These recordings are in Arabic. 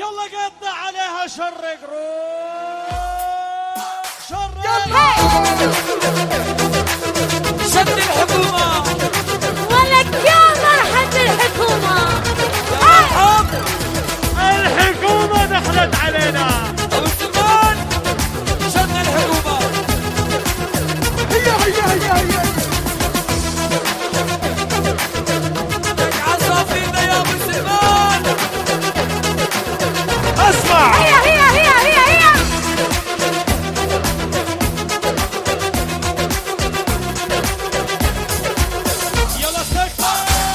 يلا قطع عليها شرق روح شرق شد الحكومة ولك يا مرحب الحكومة. الحكومة دخلت علينا. أبو سلمان شد الحكومة. هيا عصا فينا يا أبو سلمان. اسمع هيا يلا سكر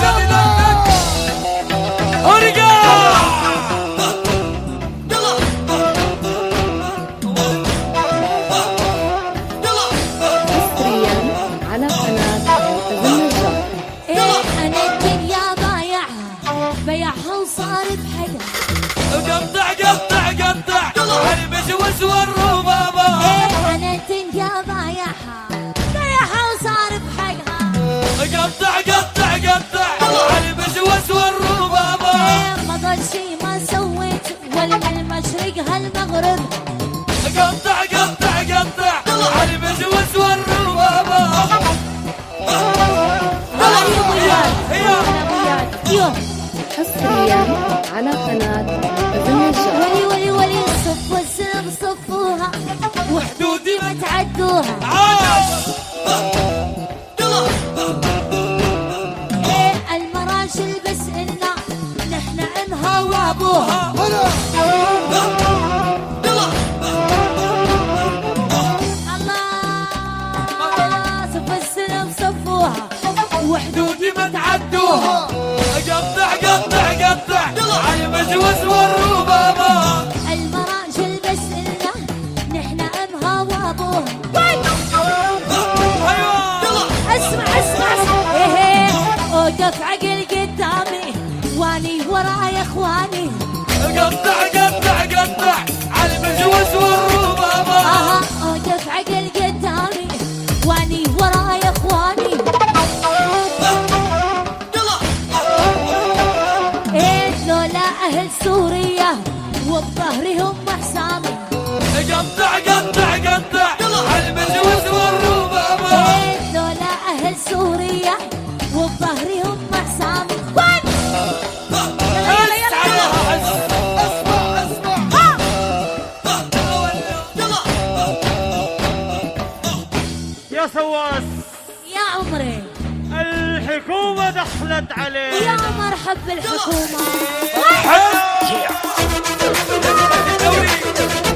حصرياً على قناة النجار. أنا الدنيا بايعها بيعها وصار بحيها. قطع المجوز والربابة. أنا الدنيا بايعها بيعها وصار بحيها. قطع المجوز والربابة. ما ضل شي ما سويت ولا المشرق هالمغرب. قطع المجوز والربابة. أنا وياك هيا. أنا وياك يوه. حصرياً على قناة النجار. ولي صفوا السلم صفوها وحدودي ما تعدوها. المراشل بس إلنا نحن امها وابوها. الله صفوا السلم صفوها وحدودي ما تعدوها. قطع المجوز والربابة. المراجل بس إلنا نحن امها وابوها. اسمع ايه اوقف عقل قدامي واني وراي اخواني. قطع المجوز والربابة. اوقف عقل قدامي واني وراي اخواني. ايه لولا اهل سوريا وبظهرهم حسامي. قطع المجوز والربابة. ايه لولا اهل سوريا وبظهرهم حسامي. يا سواس يا عمري الحكومة دخلت علينا. يا مرحب بالحكومة. الدوري